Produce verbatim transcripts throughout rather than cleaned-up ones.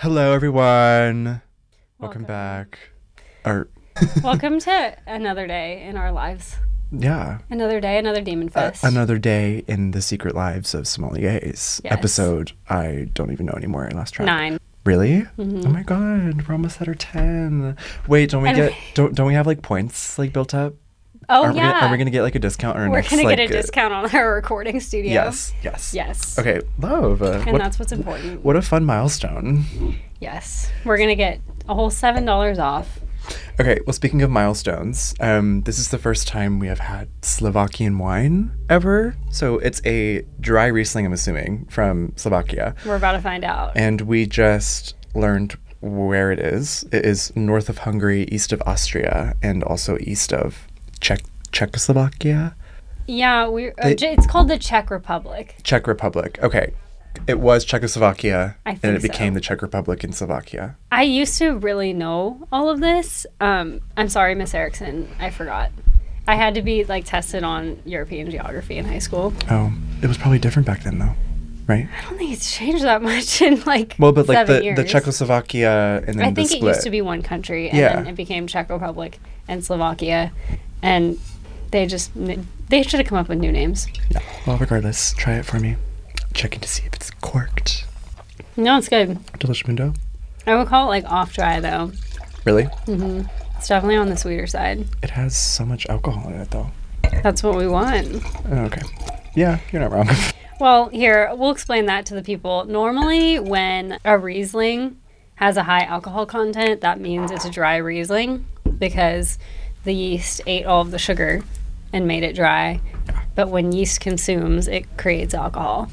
Hello, everyone. Welcome, Welcome. back. Or Welcome to another day in our lives. yeah, Another day, another Demon a- Fest. another day in the secret lives of sommeliers. Yes. Episode I don't even know anymore. I lost track. Nine. Really? Mhm. Oh my god, we're almost at our ten. Wait, don't we And get we- don't don't we have like points like built up? Oh, Aren't we yeah. gonna, are we gonna get like a discount or We're next, going to like, get a uh, discount on our recording studio. Yes, yes. Yes. Okay, love. Uh, And what, that's what's important. what a fun milestone. Yes. We're going to get a whole seven dollars off. Okay, well, speaking of milestones, um, this is the first time we have had Slovakian wine ever. So it's a dry Riesling, I'm assuming, from Slovakia. We're about to find out. And we just learned where it is. It is north of Hungary, east of Austria, and also east of Czech Czechoslovakia. yeah, we. Uh, They- J- it's called the Czech Republic. Czech Republic. Okay. It was Czechoslovakia, I and think it became so. the Czech Republic in Slovakia. I used to really know all of this. Um, I'm sorry, Miss Erickson. I forgot. I had to be like tested on European geography in high school. Oh, it was probably different back then, though, right? I don't think it's changed that much in like Well, but like seven the, years. the Czechoslovakia and then I the think it split. used to be one country, and Yeah. then it became Czech Republic and Slovakia, and they just they should have come up with new names. Yeah. Well, regardless, try it for me. Checking to see if it's corked. No, it's good. Deliciamundo. I would call it like off dry though. Really? hmm It's definitely on the sweeter side. It has so much alcohol in it, though. That's what we want. Oh, okay. Yeah, you're not wrong. Well, here we'll explain that to the people. Normally, when a Riesling has a high alcohol content, that means it's a dry Riesling because the yeast ate all of the sugar and made it dry. But when yeast consumes, it creates alcohol.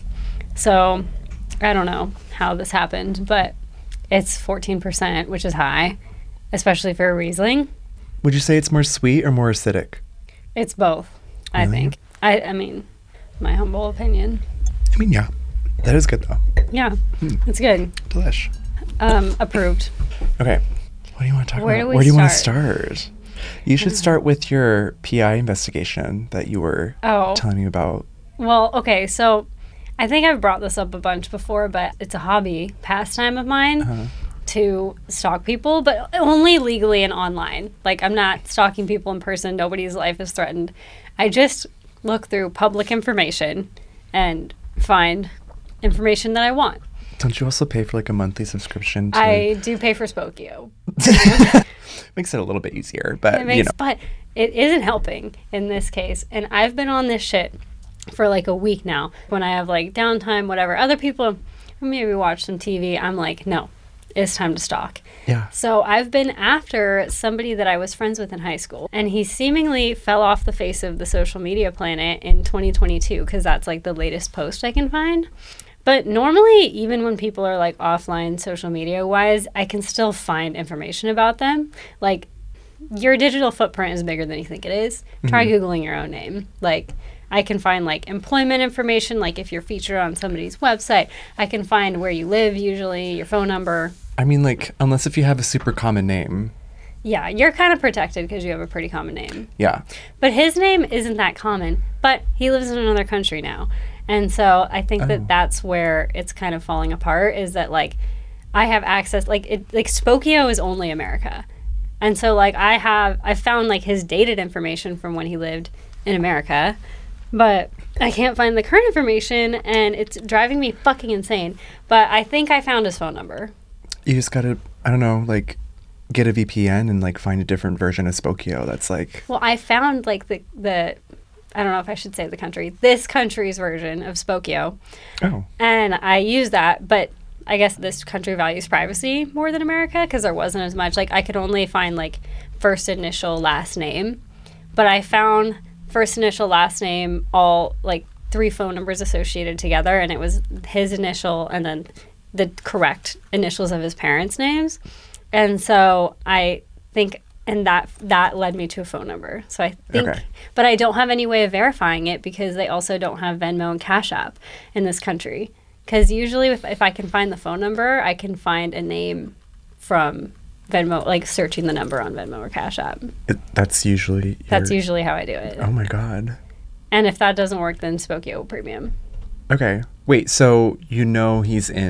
So I don't know how this happened, but it's fourteen percent, which is high, especially for a Riesling. Would you say it's more sweet or more acidic? It's both, I Really? think. I, I mean, my humble opinion. I mean, yeah. That is good, though. Yeah, Hmm. it's good. Delish. Um, approved. Okay. What do you want to talk Where about? do we Where do you want to start? start? You should start with your P I investigation that you were Oh, telling me about. well, okay. So I think I've brought this up a bunch before, but it's a hobby, pastime of mine Uh-huh. to stalk people, but only legally and online. Like, I'm not stalking people in person. Nobody's life is threatened. I just look through public information and find information that I want. Don't you also pay for like a monthly subscription to... I do pay for Spokio. Makes it a little bit easier, but It makes, you know. but it isn't helping in this case. And I've been on this shit for like a week now. When I have like downtime, whatever, other people maybe watch some T V. I'm like, no, it's time to stalk. Yeah. So I've been after somebody that I was friends with in high school, and he seemingly fell off the face of the social media planet in twenty twenty-two because that's like the latest post I can find. But normally, even when people are like offline social media wise, I can still find information about them. Like, your digital footprint is bigger than you think it is. Try Googling your own name. Like, I can find like employment information, like if you're featured on somebody's website. I can find where you live usually, your phone number. I mean, like, unless if you have a super common name. Yeah, you're kind of protected because you have a pretty common name. Yeah. But his name isn't that common, but he lives in another country now. And so I think Oh. that that's where it's kind of falling apart, is that like I have access, like it, like Spokio is only America. And so like I have, I found like his dated information from when he lived in America, but I can't find the current information and it's driving me fucking insane. But I think I found his phone number. You just gotta, I don't know, like, get a V P N and like find a different version of Spokio that's like... Well, I found like the, the, I don't know if I should say the country, this country's version of Spokio. Oh. And I use that, but I guess this country values privacy more than America because there wasn't as much. Like, I could only find, like, first initial, last name. But I found first initial, last name, all, like, three phone numbers associated together. And it was his initial and then the correct initials of his parents' names. And so I think... And that that led me to a phone number. So I think, Okay. but I don't have any way of verifying it because they also don't have Venmo and Cash App in this country. Because usually if, if I can find the phone number, I can find a name from Venmo, like searching the number on Venmo or Cash App. It, that's usually... That's your- usually how I do it. Oh my god. And if that doesn't work, then Spokio Premium. Okay. Wait, so you know he's in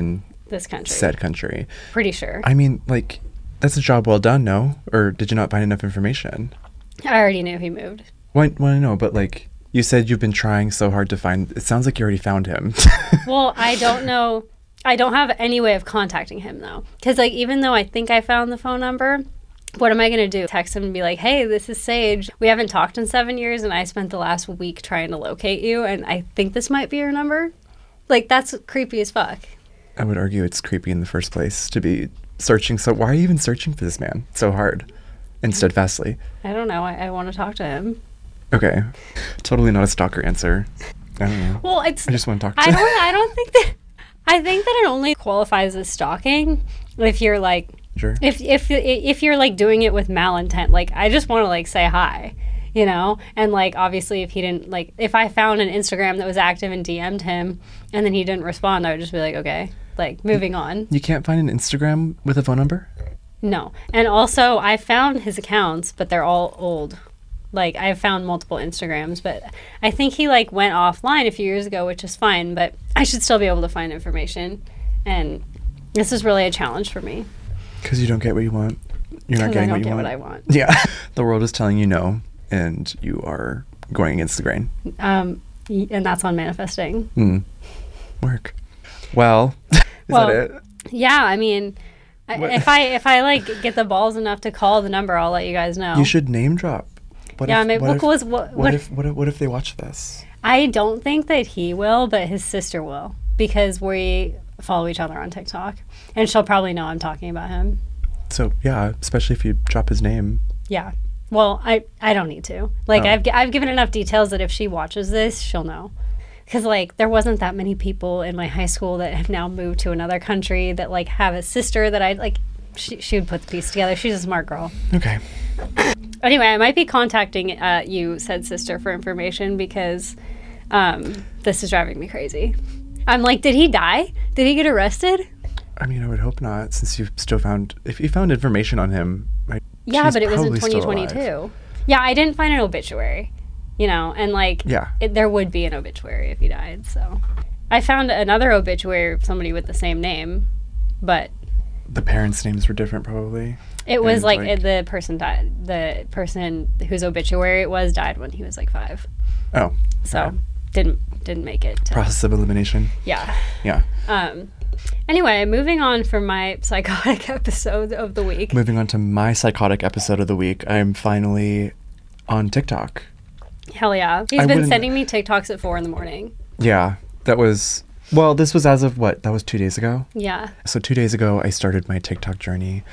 this country. Said country. Pretty sure. I mean, like, that's a job well done, no? Or did you not find enough information? I already knew he moved. Well, I, well, I know, but like, you said you've been trying so hard to find. It sounds like you already found him. Well, I don't know. I don't have any way of contacting him, though. Because, like, even though I think I found the phone number, what am I going to do? Text him and be like, hey, this is Sage. We haven't talked in seven years, and I spent the last week trying to locate you, and I think this might be your number? Like, that's creepy as fuck. I would argue it's creepy in the first place to be searching. So why are you even searching for this man so hard and steadfastly? I don't know. I, I want to talk to him. Okay. Totally not a stalker answer. I don't know. Well, it's... I just want to talk to I don't, I don't think that... I think that it only qualifies as stalking if you're like, Sure. if if if you're like doing it with malintent. Like, I just want to like say hi, you know. And like, obviously, if he didn't like, if I found an Instagram that was active and D M'd him, and then he didn't respond, I would just be like, okay, like moving on. You can't find an Instagram with a phone number? No. And also, I found his accounts, but they're all old. Like, I've found multiple Instagrams, but I think he, like, went offline a few years ago, which is fine, but I should still be able to find information. And this is really a challenge for me. Because you don't get what you want. You're not getting I don't what you get want. what I want. Yeah. The world is telling you no, and you are going against the grain. Um, y- and that's on manifesting. Mm. Work. Well, is Well, that it? Yeah, I mean, I- What- if I, if I, like, get the balls enough to call the number, I'll let you guys know. You should name drop. What Yeah, if, maybe- what what if, was- what- what what- if what if what if they watch this? I don't think that he will, but his sister will, because we follow each other on TikTok, and she'll probably know I'm talking about him. So yeah, especially if you drop his name. Yeah. Well, I, I don't need to. Like, Oh. I've, gi- I've given enough details that if she watches this, she'll know. Because, like, there wasn't that many people in my high school that have now moved to another country that, like, have a sister that I, like, she, she would put the piece together. She's a smart girl. Okay. Anyway, I might be contacting uh, you, said sister, for information because um, this is driving me crazy. I'm like, did he die? Did he get arrested? I mean, I would hope not, since you've still found if you found information on him. I, Yeah, she's but it was in probably still twenty alive. twenty-two. Yeah, I didn't find an obituary, you know, and like, Yeah. it, there would be an obituary if he died. So I found another obituary of somebody with the same name, but The parents' names were different, probably. it was And, like, like- it, the person died. The person whose obituary it was died when he was like five. Oh. So okay. didn't didn't make it. To, Process of elimination. yeah. Yeah. Um. Anyway, moving on from my psychotic episode of the week. Moving on to my psychotic episode of the week, I'm finally on TikTok. Hell yeah. He's I been wouldn't- sending me TikToks at four in the morning. Yeah, that was, well, this was as of what? That was two days ago? Yeah. So two days ago, I started my TikTok journey,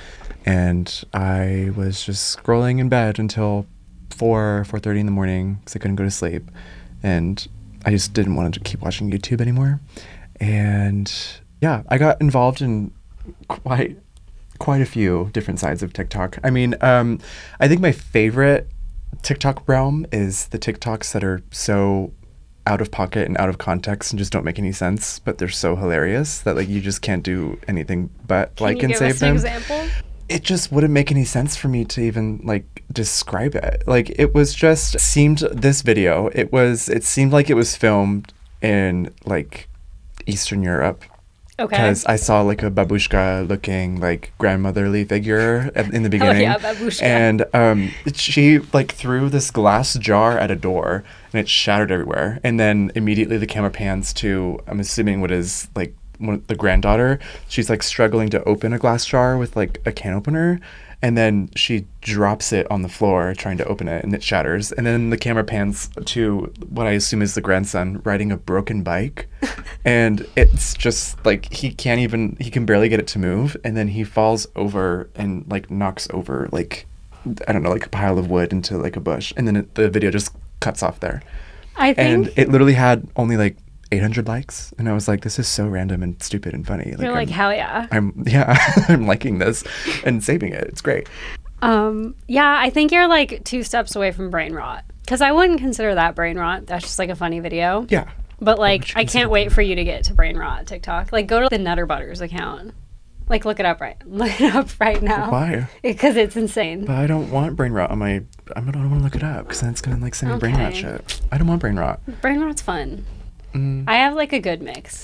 and I was just scrolling in bed until four, four thirty in the morning because I couldn't go to sleep, and I just didn't want to keep watching YouTube anymore. And yeah, I got involved in quite quite a few different sides of TikTok. I mean, um, I think my favorite TikTok realm is the TikToks that are so out of pocket and out of context and just don't make any sense, but they're so hilarious that like you just can't do anything but Can like you and give save us an them. example? It just wouldn't make any sense for me to even like describe it. Like it was just seemed this video. It was it seemed like it was filmed in like Eastern Europe. Okay. Because I saw like a babushka looking like grandmotherly figure at, in the beginning. yeah, babushka. And um, she like threw this glass jar at a door and it shattered everywhere. And then immediately the camera pans to, I'm assuming what is like one, the granddaughter. She's like struggling to open a glass jar with like a can opener. And then she drops it on the floor trying to open it and it shatters. And then the camera pans to what I assume is the grandson riding a broken bike. And it's just like he can't even, he can barely get it to move. And then he falls over and like knocks over like, I don't know, like a pile of wood into like a bush. And then it, the video just cuts off there. I think And it literally had only like eight hundred likes. And I was like, this is so random and stupid and funny. you're like, I'm, hell yeah. I'm yeah, I'm liking this and saving it. It's great. Um, yeah, I think you're like two steps away from brain rot. Because I wouldn't consider that brain rot. That's just like a funny video. Yeah. But like, would you I consider can't wait for you to get to brain rot TikTok. Like, go to the Nutter Butters account. Like, look it up right. Look it up right now. Why? Because it's insane. But I don't want brain rot on my. I don't want to look it up because then it's gonna like send me brain rot Okay. shit. I don't want brain rot. Brain rot's fun. Mm. I have like a good mix.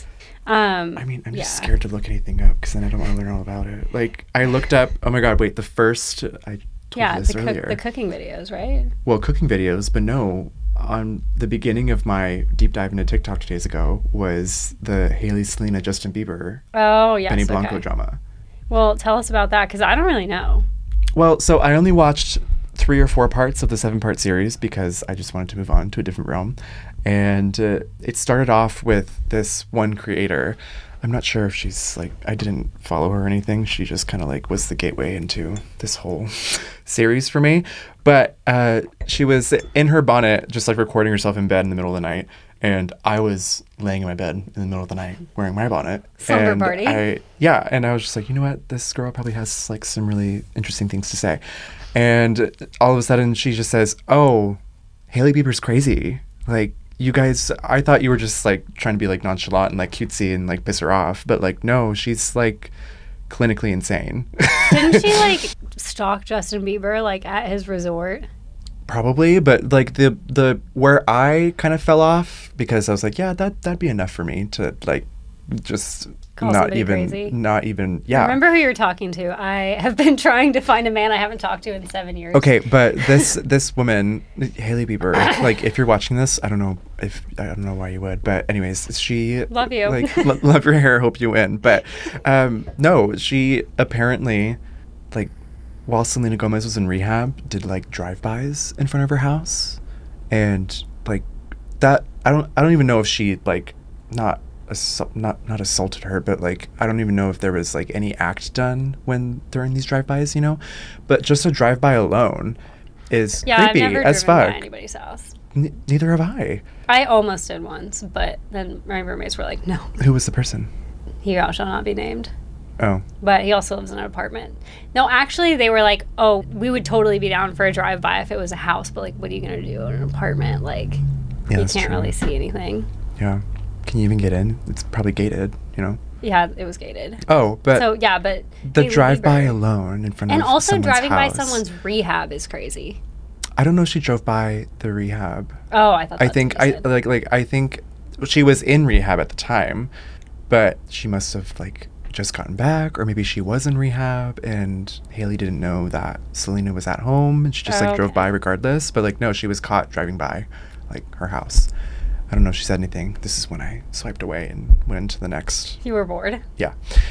Um, I mean, I'm just yeah. scared to look anything up because then I don't want to learn all about it. Like, I looked up, oh my God, wait, the first, I told Yeah, you this the, cook, earlier. the cooking videos, right? Well, cooking videos, but no, on the beginning of my deep dive into TikTok two days ago was the Haley, Selena, Justin Bieber, Oh, yes. Benny Blanco okay. drama. Well, tell us about that because I don't really know. Well, so I only watched three or four parts of the seven part series because I just wanted to move on to a different realm. And uh, it started off with this one creator. I'm not sure if she's like, I didn't follow her or anything. She just kind of like was the gateway into this whole series for me. But uh, she was in her bonnet, just like recording herself in bed in the middle of the night. And I was laying in my bed in the middle of the night wearing my bonnet. Slumber and party. I, yeah. And I was just like, you know what? This girl probably has like some really interesting things to say. And all of a sudden she just says, oh, Hailey Bieber's crazy. Like, you guys, I thought you were just like trying to be like nonchalant and like cutesy and like piss her off. But like, no, she's like clinically insane. Didn't she like stalk Justin Bieber like at his resort? Probably, but like the the where I kind of fell off because I was like, yeah, that that'd be enough for me to like just Call not somebody even crazy? not even yeah. Remember who you're talking to. I have been trying to find a man I haven't talked to in seven years. Okay, but this this woman, Hailey Bieber, like if you're watching this, I don't know if I don't know why you would, but anyways, she Love you. like lo- love your hair, hope you win. But um, no, she apparently like while Selena Gomez was in rehab, did like drive-bys in front of her house, and like that. I don't I don't even know if she like not. Assault, not not assaulted her, but like I don't even know if there was like any act done when during these drive-bys, you know. But just a drive-by alone is Yeah, I've creepy never as driven by fuck. anybody's house. N- neither have I. I almost did once, but then my roommates were like, "No, Who was the person? he shall not be named." Oh, But he also lives in an apartment. No, actually, they were like, "Oh, we would totally be down for a drive-by if it was a house, but like, what are you gonna do in an apartment? Like, yeah, you that's can't true. really see anything." Yeah, can you even get in? It's probably gated, you know. Yeah, it was gated. Oh, but So yeah, but the Hailey drive-by Bieber- alone in front and of also someone's driving by house. someone's rehab is crazy. I don't know if she drove by the rehab. Oh, I thought. I That's think what you I said. like like I think she was in rehab at the time, but she must have like just gotten back, or maybe she was in rehab and Hailey didn't know that Selena was at home and she just Oh, like drove okay. by regardless. But like no, she was caught driving by like her house. I don't know if she said anything. This is when I swiped away and went into the next. You were bored. Yeah,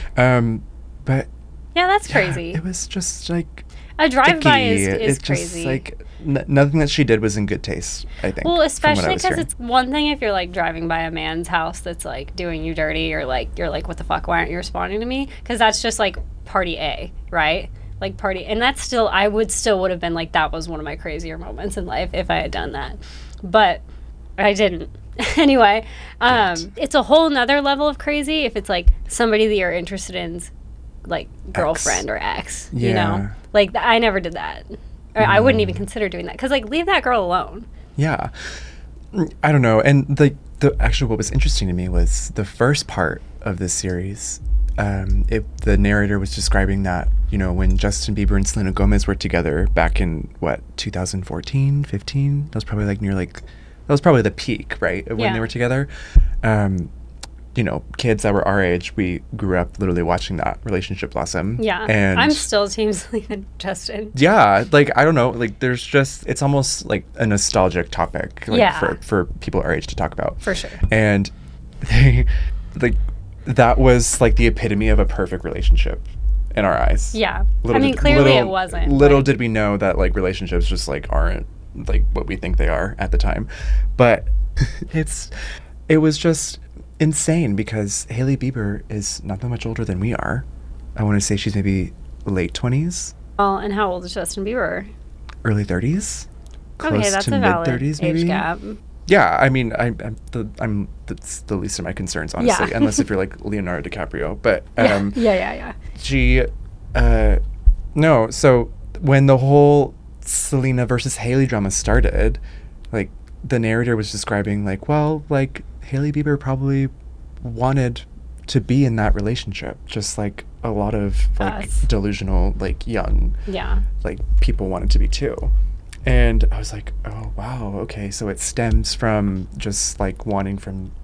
um, but Yeah, that's yeah, crazy. it was just like A drive-by is, icky. is It's crazy. just like n- nothing that she did was in good taste. I think. Well, from what I especially was because hearing. it's one thing if you're like driving by a man's house that's like doing you dirty, or like you're like, what the fuck? Why aren't you responding to me? Because that's just like party A, right? Like party, and that's still I would still would have been like that was one of my crazier moments in life if I had done that, but I didn't. Anyway, um, Didn't. it's a whole nother level of crazy if it's like somebody that you're interested in's like girlfriend or ex. You Yeah. know, like th- I never did that. Or I wouldn't even consider doing that because like leave that girl alone. Yeah. Mm, I don't know. And the the actually what was interesting to me was the first part of this series. Um, it, the narrator was describing that, you know, when Justin Bieber and Selena Gomez were together back in what, two thousand fourteen, fifteen? That was probably like near like that was probably the peak, right? Of when Yeah. they were together. Um, you know, kids that were our age, we grew up literally watching that relationship blossom. Yeah. And I'm still Team Selena Justin. yeah, like I don't know, like there's just it's almost like a nostalgic topic like Yeah. for for people our age to talk about. For sure. And they like that was like the epitome of a perfect relationship in our eyes. Yeah. Little I mean, did- clearly little- it wasn't. Little but- did we know that like relationships just like aren't like what we think they are at the time. But it's it was just insane because Hailey Bieber is not that much older than we are. I want to say she's maybe late twenties, Well, and how old is Justin Bieber? early thirties, close Okay, that's to a mid valid thirties age maybe. gap. Yeah, I mean, I, I'm the I'm that's the least of my concerns, honestly, Yeah. unless if you're like Leonardo DiCaprio. But Yeah. um, yeah, yeah, yeah. she, uh, no. So when the whole Selena versus Hailey drama started, like the narrator was describing, like, well, like Hailey Bieber probably wanted to be in that relationship, just like a lot of like Us. delusional, like young, Yeah. like people wanted to be too. And I was like, oh wow, okay, so it stems from just like wanting from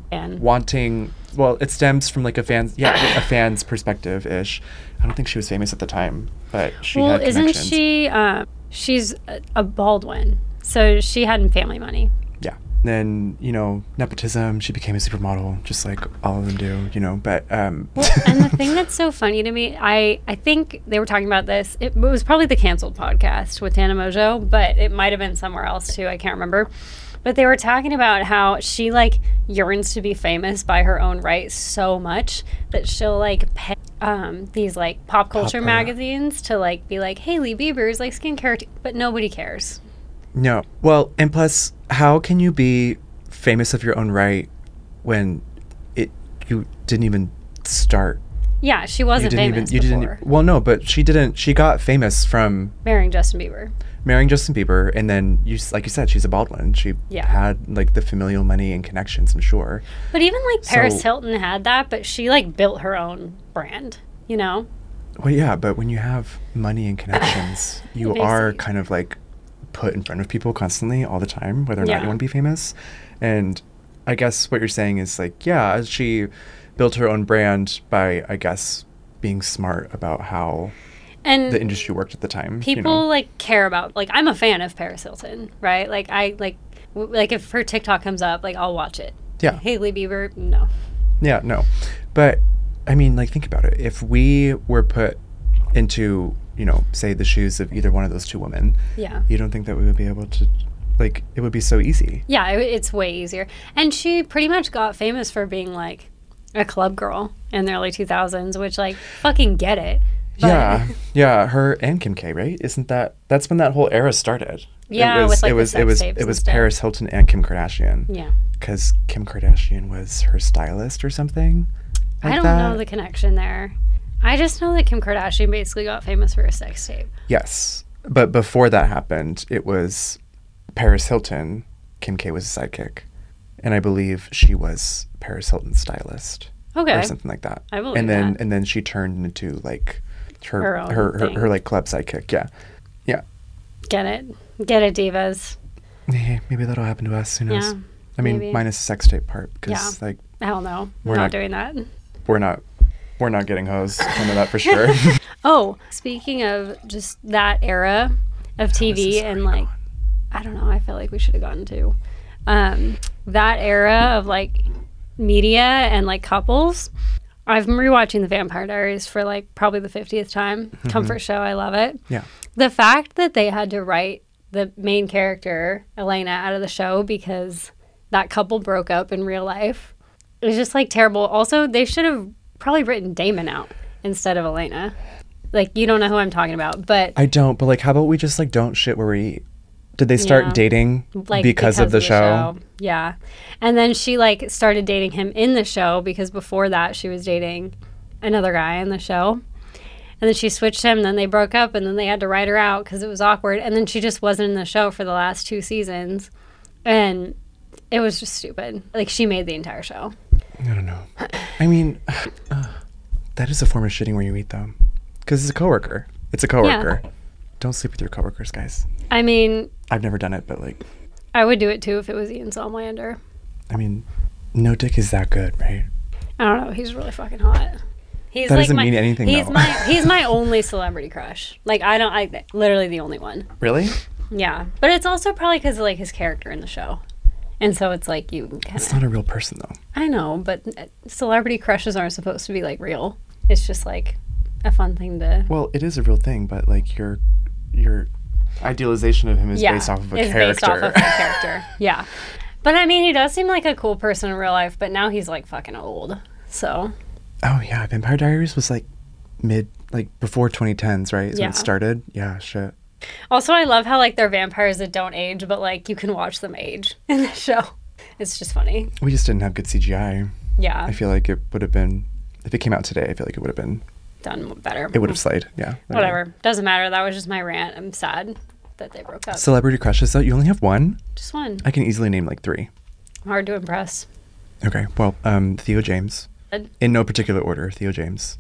And wanting, well, it stems from like a fan's, yeah, a fan's perspective ish. I don't think she was famous at the time, but she well, had isn't connections. she? Um, she's a, a Baldwin, so she had family money. Yeah. Then, you know, nepotism, she became a supermodel, just like all of them do, you know, but... Um, well, and the thing that's so funny to me, I, I think they were talking about this, it, it was probably the Canceled podcast with Tana Mojo, but it might have been somewhere else too, I can't remember. But they were talking about how she, like, yearns to be famous by her own right so much that she'll, like, pay um, these, like, pop culture Pop, uh, magazines to, like, be like, Hailey Bieber's, like, skincare, t-, but nobody cares. No. Well, and plus, how can you be famous of your own right when it you didn't even start? Yeah, she wasn't you didn't famous even, you before. Didn't, well, no, but she didn't. She got famous from marrying Justin Bieber. Marrying Justin Bieber, and then you, like you said, she's a Baldwin. She yeah. had like the familial money and connections, I'm sure. But even like Paris so, Hilton had that, but she like built her own brand. You know. Well, yeah, but when you have money and connections, you are kind of like put in front of people constantly all the time, whether or yeah. not you want to be famous. And I guess what you're saying is like, yeah, she built her own brand by, I guess, being smart about how and the industry worked at the time. People you know? like care about, like, I'm a fan of Paris Hilton, right? Like I like w- like if her TikTok comes up, like I'll watch it. Yeah. Hailey Bieber, no. Yeah, no. But I mean, like, think about it. If we were put into, you know, say the shoes of either one of those two women, yeah, you don't think that we would be able to, like, it would be so easy? Yeah, it, it's way easier. And she pretty much got famous for being like a club girl in the early two thousands, which, like, fucking get it. But yeah, yeah, her and Kim K, right? Isn't that that's when that whole era started? Yeah, it was with, like, it was the sex it was tapes it was and stuff. Paris Hilton and Kim Kardashian. Yeah, because Kim Kardashian was her stylist or something. Like I don't that. know the connection there. I just know that Kim Kardashian basically got famous for a sex tape. Yes, but before that happened, it was Paris Hilton. Kim K was a sidekick, and I believe she was Paris Hilton's stylist. Okay, or something like that. I believe and then that. and then she turned into like her Her her own her, her, thing. her like club sidekick. Yeah, yeah. Get it, get it, divas. Yeah, maybe that'll happen to us. Who knows? Yeah, I mean, maybe. minus the sex tape part, because Yeah. like Hell no, We're we're not, not- doing that. we're not we're not getting hosed. I know that for sure. Oh, speaking of just that era of T this V is and already like, I don't know, I feel like we should have gotten to um, that era of like media and like couples. I've been rewatching The Vampire Diaries for like probably the fiftieth time. Comfort show, I love it. Yeah. The fact that they had to write the main character, Elena, out of the show because that couple broke up in real life is just like terrible. Also, they should have probably written Damon out instead of Elena. Like, you don't know who I'm talking about, but I don't, but like, how about we just like don't shit where we eat? Did they start Yeah. dating like because, of the, show? Yeah. And then she like started dating him in the show because before that she was dating another guy in the show. And then she switched him, and then they broke up, and then they had to write her out because it was awkward. And then she just wasn't in the show for the last two seasons. And it was just stupid. Like, she made the entire show. I don't know. I mean, uh, that is a form of shitting where you eat, though. Because it's a coworker. It's a coworker. Yeah. Don't sleep with your coworkers, guys. I mean, I've never done it, but like, I would do it too if it was Ian Somlander. I mean, no dick is that good, right? I don't know. He's really fucking hot. He's That like doesn't my, mean anything, He's though. my he's my only celebrity crush. Like, I don't. I literally the only one. Really? Yeah, but it's also probably because of like his character in the show, and so it's like you kind It's of. not a real person, though. I know, but uh, celebrity crushes aren't supposed to be like real. It's just like a fun thing to. Well, it is a real thing, but like your your idealization of him is yeah, based off of a is character. based off of a character. Yeah, but I mean, he does seem like a cool person in real life, but now he's like fucking old. So. Oh yeah, Vampire Diaries was like mid, like before twenty tens, right? Is when Yeah. it started. Yeah, shit. Also, I love how like they're vampires that don't age, but like you can watch them age in the show. It's just funny. We just didn't have good C G I. Yeah, I feel like it would have been, if it came out today, I feel like it would have been, done better. it would have slayed. Yeah. Whatever. Doesn't matter. That was just my rant. I'm sad that they broke up. Celebrity crushes, though, you only have one? Just one. I can easily name like three. Hard to impress. Okay, well, um, Theo James. Uh, In no particular order, Theo James.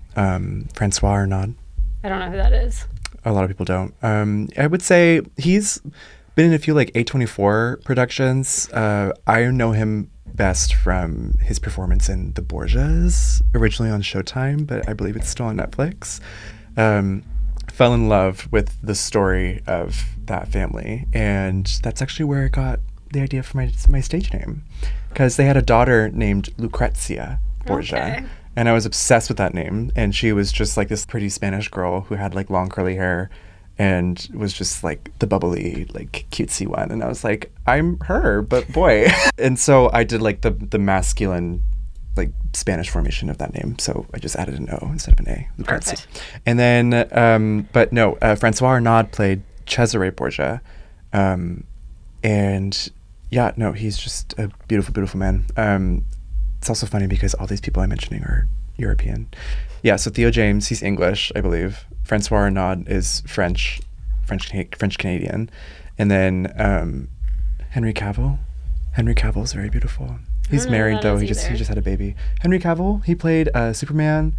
Um, Francois Arnaud. I don't know who that is. A lot of people don't. Um, I would say he's been in a few like A twenty-four productions. Uh, I know him best from his performance in The Borgias, originally on Showtime, but I believe it's still on Netflix. Um, fell in love with the story of that family, and that's actually where I got the idea for my my stage name, because they had a daughter named Lucrezia Borgia. Okay. And I was obsessed with that name. And she was just like this pretty Spanish girl who had like long curly hair and was just like the bubbly, like cutesy one. And I was like, I'm her, but boy. And so I did like the the masculine, like Spanish formation of that name. So I just added an O instead of an A. Lucrezia. Perfect. And then, um, but no, uh, Francois Arnaud played Cesare Borgia. Um, and yeah, no, he's just a beautiful, beautiful man. Um, It's also funny because all these people I'm mentioning are European. Yeah, so Theo James, he's English, I believe. Francois Arnaud is French, French, French Canadian, and then um, Henry Cavill. Henry Cavill is very beautiful. He's don't know who married that though. is He just he either. just had a baby. Henry Cavill. He played uh, Superman.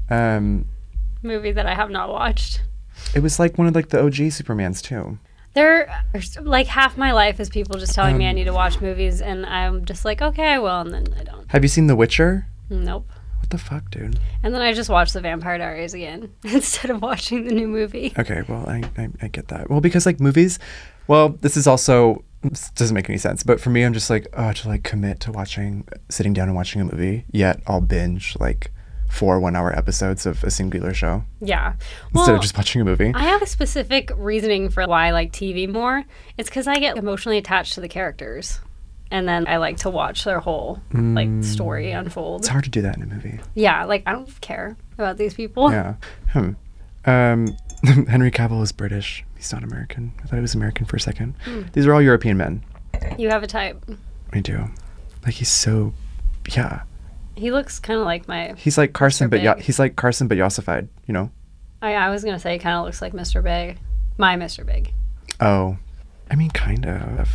Um, Movie that I have not watched. it was like one of like the O G Supermans too. There, like half my life is people just telling me I Um, need to watch movies, and I'm just like, okay, I will, and then I don't. Have you seen The Witcher? Nope. What the fuck, dude? And then I just watch The Vampire Diaries again instead of watching the new movie. Okay, well, I, I, I get that. Well, because like movies, well, this is also, this doesn't make any sense, but for me, I'm just like, oh, to like commit to watching, sitting down and watching a movie, yet I'll binge like four one hour episodes of a singular show Yeah. instead Well, of just watching a movie. I have a specific reasoning for why I like T V more. It's because I get emotionally attached to the characters. And then I like to watch their whole like story unfold. It's hard to do that in a movie. Yeah, like I don't care about these people. Yeah. Hmm. Um, Henry Cavill is British. He's not American. I thought he was American for a second. These are all European men. You have a type. I do. Like he's so, yeah. He looks kind of like my. He's like Carson, Mister but yeah, Big. he's like Carson, but yossified. You know. I, I was gonna say, kind of looks like Mister Big, my Mister Big. Oh, I mean, kind of.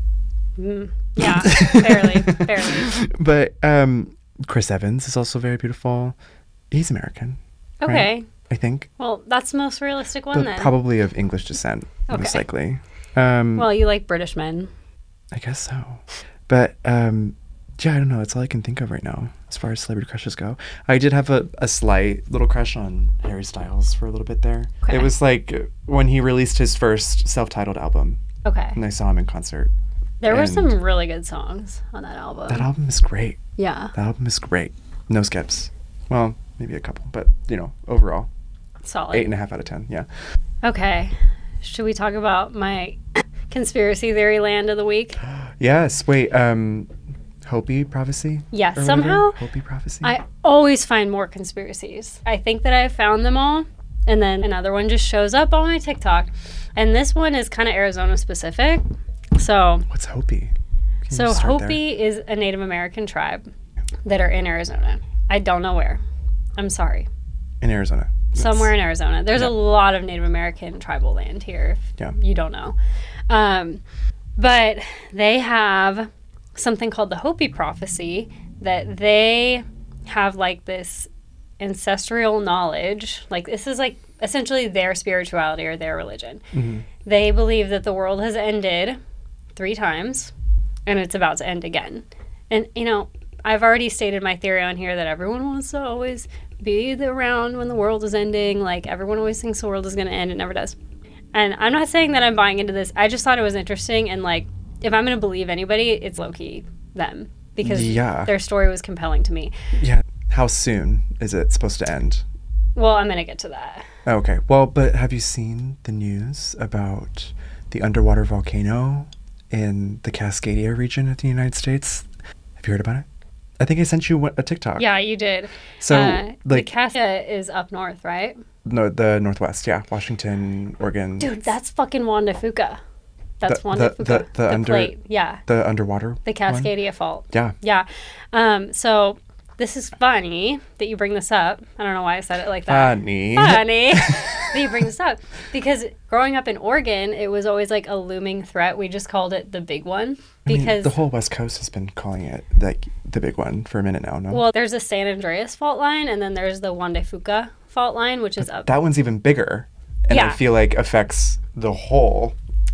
Mm, yeah, fairly, fairly. But um, Chris Evans is also very beautiful. He's American. right? Okay. I think. Well, that's the most realistic one But then. probably of English descent, most Okay. likely. Um, Well, you like British men. I guess so. But um, yeah, I don't know. That's all I can think of right now as far as celebrity crushes go. I did have a, a slight little crush on Harry Styles for a little bit there. Okay. It was like when he released his first self-titled album, Okay. and I saw him in concert. There were and some really good songs on that album. That album is great. Yeah. That album is great. No skips. Well, maybe a couple, but you know, overall, Solid. eight and a half out of ten. Yeah. Okay. Should we talk about my conspiracy theory land of the week? Yes. Wait. Um, Hopi prophecy. Yeah, or whatever? somehow Hopi prophecy. I always find more conspiracies. I think that I've found them all, and then another one just shows up on my TikTok. And this one is kind of Arizona specific. So, What's Hopi? Can you so just start there? Hopi is a Native American tribe that are in Arizona. I don't know where. I'm sorry. in Arizona. Somewhere in Arizona. There's Yeah. a lot of Native American tribal land here, if Yeah. you don't know. Um, but they have something called the Hopi prophecy that they have like this ancestral knowledge. Like this is like essentially their spirituality or their religion. Mhm. They believe that the world has ended three times and it's about to end again. And, you know, I've already stated my theory on here that everyone wants to always be around when the world is ending. Like, everyone always thinks the world is going to end. It never does. And I'm not saying that I'm buying into this. I just thought it was interesting. And, like, if I'm going to believe anybody, it's low-key them. Because Yeah. their story was compelling to me. Yeah. How soon is it supposed to end? Well, I'm going to get to that. Okay. Well, but have you seen the news about the underwater volcano in the Cascadia region of the United States? Have you heard about it? I think I sent you a TikTok. Yeah, you did. So, uh, the like, Cascadia is up north, right? no, the Northwest, yeah. Washington, Oregon. Dude, that's fucking Juan de Fuca. That's The- Juan the- de Fuca. the- the under- plate, yeah. The underwater The one? Cascadia Fault. Yeah. Yeah. Um, so this is funny that you bring this up. I don't know why I said it like that. Funny. Funny that you bring this up. Because growing up in Oregon, it was always like a looming threat. We just called it the big one. I mean, Because, the whole West Coast has been calling it like the big one for a minute now, no? well, there's the San Andreas fault line, and then there's the Juan de Fuca fault line, which is up. that one's even bigger. And I Yeah. feel like affects the whole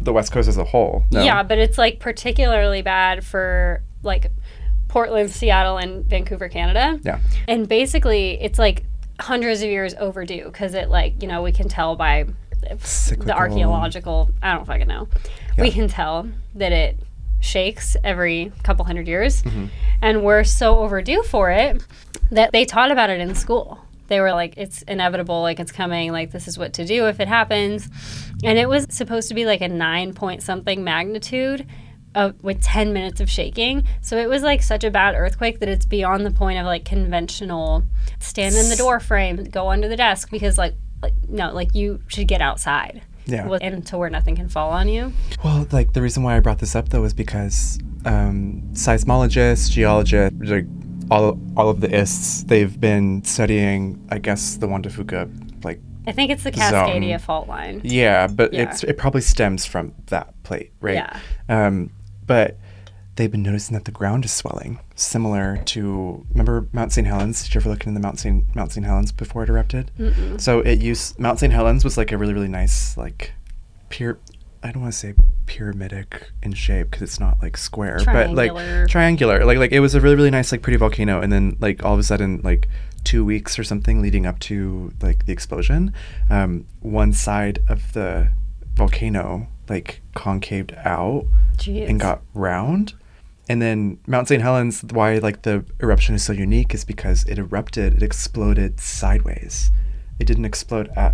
the West Coast as a whole. No. Yeah, but it's like particularly bad for like Portland, Seattle, and Vancouver, Canada. Yeah. And basically, it's like hundreds of years overdue because it like, you know, we can tell by Cyclical. the archaeological, I don't fucking know. Yeah. We can tell that it shakes every couple hundred years. Mm-hmm. And we're so overdue for it that they taught about it in school. They were like, it's inevitable, like it's coming, like this is what to do if it happens. And it was supposed to be like a nine point something magnitude uh, with ten minutes of shaking. So it was like such a bad earthquake that it's beyond the point of like conventional stand in the door frame, go under the desk, because like, like no, like you should get outside. Yeah. And to where nothing can fall on you. Well, like the reason why I brought this up though is because um, seismologists, geologists, like all all of the ists, they've been studying, I guess, the Juan de Fuca, like. I think it's the Cascadia fault line. Yeah, but Yeah. it's it probably stems from that plate, right? Yeah. Um, but they've been noticing that the ground is swelling, similar to, remember Mount Saint Helens? Did you ever look into the Mount Saint Mount Saint Helens before it erupted? Mm-mm. So it used Mount Saint Helens was like a really really nice like, pyra- I don't want to say pyramidic in shape because it's not like square, but like Triangular. triangular. Like like it was a really really nice like pretty volcano, and then like all of a sudden like two weeks or something leading up to like the explosion, um, one side of the volcano like concaved out Jeez. and got round. And then Mount Saint Helens, why like the eruption is so unique is because it erupted, it exploded sideways. It didn't explode up.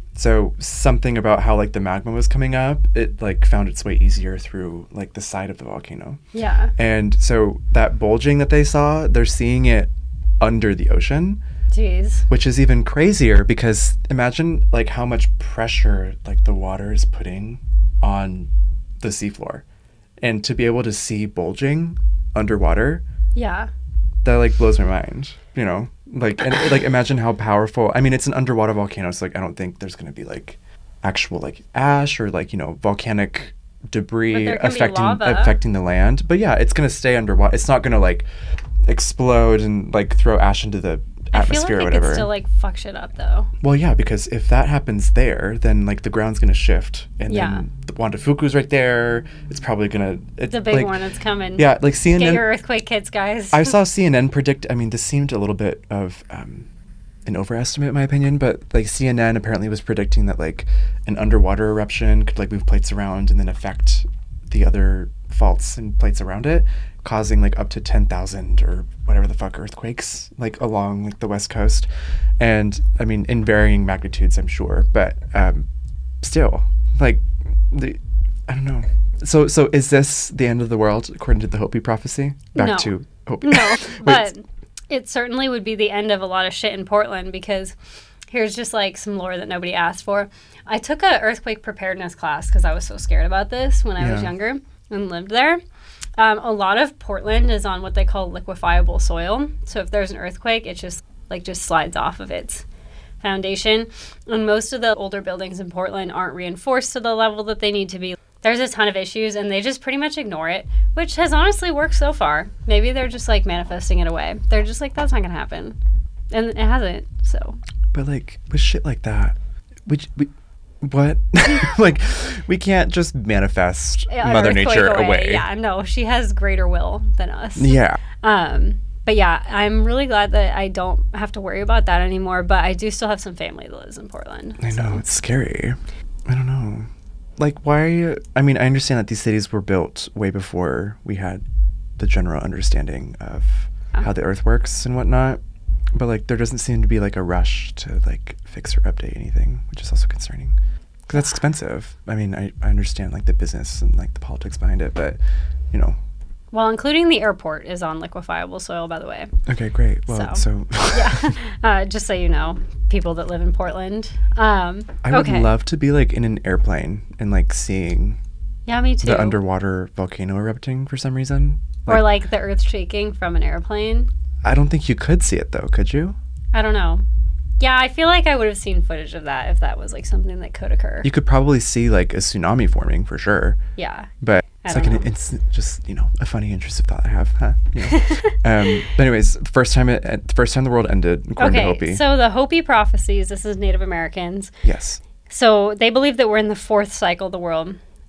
So something about how like the magma was coming up, it like found its way easier through like the side of the volcano. Yeah. And so that bulging that they saw, they're seeing it under the ocean, Jeez. which is even crazier because imagine like how much pressure like the water is putting on the seafloor. And to be able to see bulging underwater, Yeah. that like blows my mind, you know? Like, and like imagine how powerful, I mean, it's an underwater volcano, so like I don't think there's going to be like actual like ash or like, you know, volcanic debris there can be affecting lava. affecting the land. But yeah, it's going to stay underwater. It's not going to like explode and like throw ash into the atmosphere I feel like or it whatever. could still like fuck shit up though. Well, yeah, because if that happens there, then like the ground's gonna shift, and Yeah. then the Juan de Fuca's right there. It's probably gonna. It's The big like, one that's coming. Yeah, like C N N. Get your earthquake kits, guys. I saw C N N predict. I mean, this seemed a little bit of um, an overestimate, in my opinion. But like C N N apparently was predicting that like an underwater eruption could like move plates around and then affect the other faults and plates around it, causing like up to ten thousand or whatever the fuck earthquakes like along like the west coast. And I mean in varying magnitudes, I'm sure, but um still like the I don't know. So so is this the end of the world according to the Hopi prophecy? Back No. to Hopi. No, Wait, but it certainly would be the end of a lot of shit in Portland because here's just like some lore that nobody asked for. I took a earthquake preparedness class because I was so scared about this when I was Yeah. younger and lived there. Um, a lot of Portland is on what they call liquefiable soil. So if there's an earthquake, it just like just slides off of its foundation. And most of the older buildings in Portland aren't reinforced to the level that they need to be. There's a ton of issues and they just pretty much ignore it, which has honestly worked so far. Maybe they're just like manifesting it away. They're just like, that's not going to happen. And it hasn't, so. But like with shit like that, we, we what? Like we can't just manifest An Mother earthquake Nature away. Yeah, no, she has greater will than us. Yeah. Um, but yeah, I'm really glad that I don't have to worry about that anymore. But I do still have some family that lives in Portland. I so. know, it's scary. I don't know. Like, why are you... I mean, I understand that these cities were built way before we had the general understanding of Yeah. how the earth works and whatnot. But, like, there doesn't seem to be, like, a rush to, like, fix or update anything, which is also concerning. Because that's expensive. I mean, I, I understand, like, the business and, like, the politics behind it, but, you know... Well, including the airport is on liquefiable soil, by the way. Okay, great. Well, so... So- Yeah. uh, just so you know, people that live in Portland. Um, I would okay. love to be, like, in an airplane and, like, seeing Yeah, me too. the underwater volcano erupting for some reason. or like the earth shaking from an airplane. I don't think you could see it though, could you? I don't know. Yeah, I feel like I would have seen footage of that if that was like something that could occur. You could probably see like a tsunami forming for sure. Yeah. But I it's like don't an know. it's just, you know, a funny intrusive thought I have. Huh? You know. um, but anyways, first time it first time the world ended, according to Okay, Hopi. so the Hopi prophecies, this is Native Americans. Yes. So they believe that we're in the fourth cycle of the world.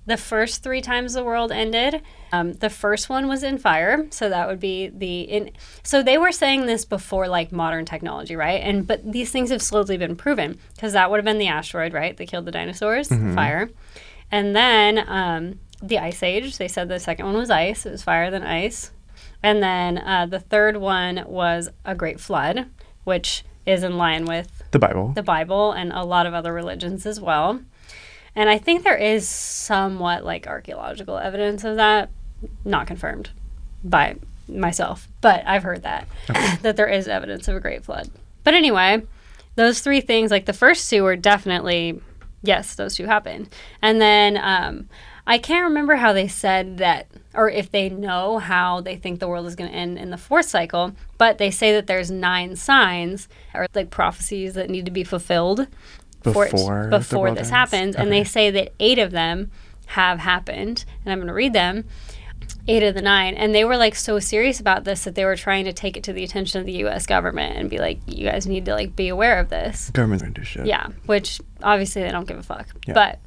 the first three times the world ended, um, the first one was in fire. So that would be the in. So they were saying this before like modern technology, right? And but these things have slowly been proven because that would have been the asteroid, right? That killed the dinosaurs, Mm-hmm. fire, and then um, the ice age. They said the second one was ice. It was fire then ice, and then uh, the third one was a great flood, which is in line with The Bible. the Bible and a lot of other religions as well. And I think there is somewhat like archaeological evidence of that, not confirmed by myself, but I've heard that, Okay. that there is evidence of a great flood. But anyway, those three things, like the first two were definitely, yes, those two happened. And then um, I can't remember how they said that, or if they know how they think the world is going to end in the fourth cycle, but they say that there's nine signs or like prophecies that need to be fulfilled for it- Before the before world this ends? happens. And Okay. they say that eight of them have happened. And I'm going to read them. Eight of the nine. And they were like so serious about this that they were trying to take it to the attention of the U S government and be like, you guys need to like be aware of this. Government's going to do shit. Yeah, which obviously they don't give a fuck. Yeah. But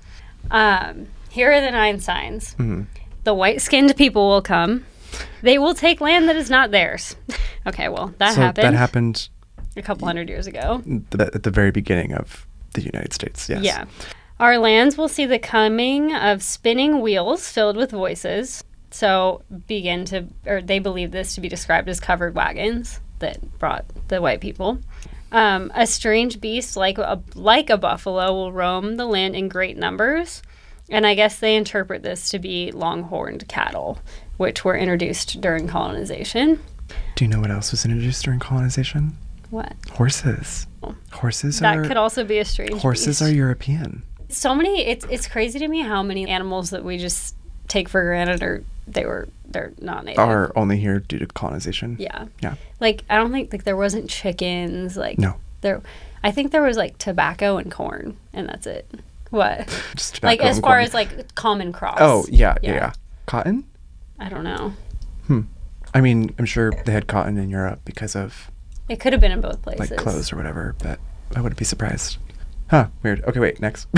um, here are the nine signs. Mm-hmm. The white-skinned people will come. They will take land that is not theirs. Okay, well, that so happened that happened a couple hundred years ago. th- at the very beginning of the United States. Yes. Yeah. Our lands will see the coming of spinning wheels filled with voices. So begin to, or they believe this to be described as covered wagons that brought the white people. Um, a strange beast like a, like a buffalo will roam the land in great numbers. And I guess they interpret this to be longhorned cattle, which were introduced during colonization. Do you know what else was introduced during colonization? What? Horses. Oh. Horses That are could also be a strange horses beast. are European. So many, it's it's crazy to me how many animals that we just take for granted are, they were, they're not native. Are only here due to colonization. Yeah. Yeah. Like, I don't think, like, there wasn't chickens. Like, No. There, I think there was, like, tobacco and corn, and that's it. What? Just tobacco Like, as and far corn. as, like, common crops. Oh, yeah, yeah, Yeah. yeah. Cotton? I don't know. Hmm. I mean, I'm sure they had cotton in Europe because of It could have been in both places. like clothes or whatever, but I wouldn't be surprised. Huh, weird. Okay, wait, next.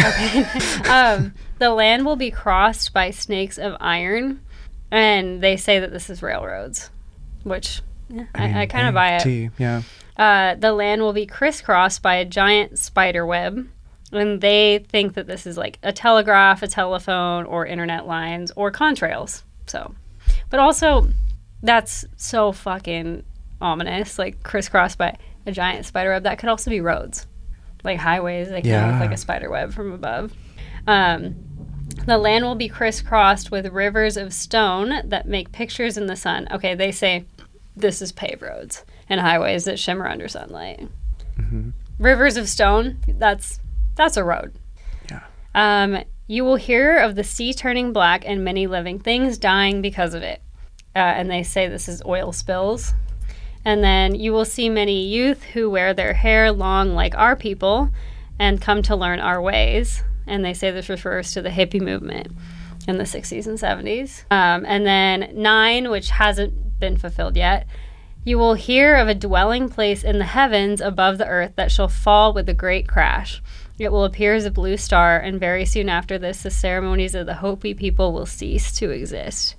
um, the land will be crossed by snakes of iron, and they say that this is railroads, which yeah, I, I, mean, kind of hey, buy it. tea, yeah. Uh, the land will be crisscrossed by a giant spider web, and they think that this is like a telegraph, a telephone, or internet lines, or contrails. So, but also, that's so fucking ominous. Like crisscrossed by a giant spider web. That could also be roads, like highways. They can Yeah. look like a spider web from above. Um, the land will be crisscrossed with rivers of stone that make pictures in the sun. Okay, they say this is paved roads and highways that shimmer under sunlight. Mm-hmm. Rivers of stone, that's that's a road. Yeah. Um, you will hear of the sea turning black and many living things dying because of it. Uh, and they say this is oil spills. And then you will see many youth who wear their hair long like our people and come to learn our ways. And they say this refers to the hippie movement in the sixties and seventies. Um, and then nine, which hasn't been fulfilled yet, you will hear of a dwelling place in the heavens above the earth that shall fall with a great crash. It will appear as a blue star, and very soon after this, the ceremonies of the Hopi people will cease to exist.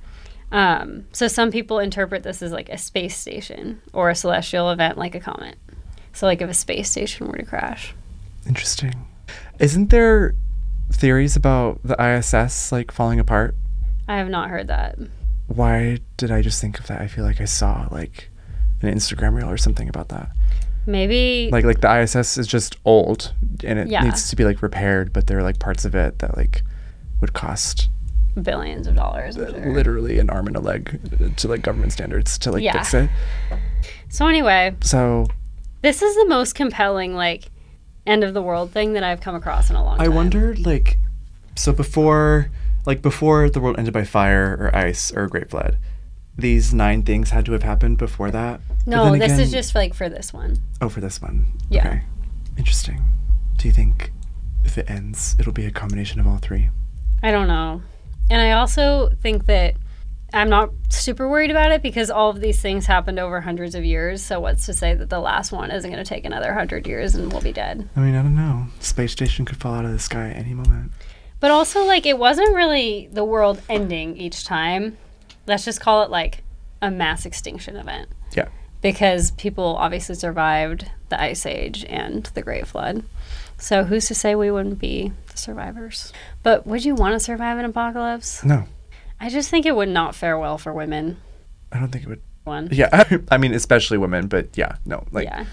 Um, so some people interpret this as like a space station or a celestial event like a comet. So like if a space station were to crash. Interesting. Isn't there theories about the I S S like falling apart? I have not heard that. Why did I just think of that? I feel like I saw like an Instagram reel or something about that. Maybe Like like the I S S is just old and it Yeah. needs to be like repaired, but there are like parts of it that like would cost billions of dollars. I'm sure. literally an arm and a leg to like government standards to like Yeah. fix it. So anyway, So this is the most compelling like end of the world thing that I've come across in a long I time. wondered like so before like before the world ended by fire or ice or a great flood, these nine things had to have happened before that. But No, then this is again- just like for this one. Oh, for this one. Yeah. Okay. Interesting. Do you think if it ends, it'll be a combination of all three? I don't know. And I also think that I'm not super worried about it because all of these things happened over hundreds of years. So what's to say that the last one isn't going to take another hundred years and we'll be dead? I mean, I don't know. Space station could fall out of the sky at any moment. But also, like, it wasn't really the world ending each time. Let's just call it, like, a mass extinction event. Yeah. Because people obviously survived the Ice Age and the Great Flood. So who's to say we wouldn't be the survivors? But would you want to survive an apocalypse? No. I just think it would not fare well for women. I don't think it would. One. Yeah. I mean, especially women, but yeah, no. Like, yeah.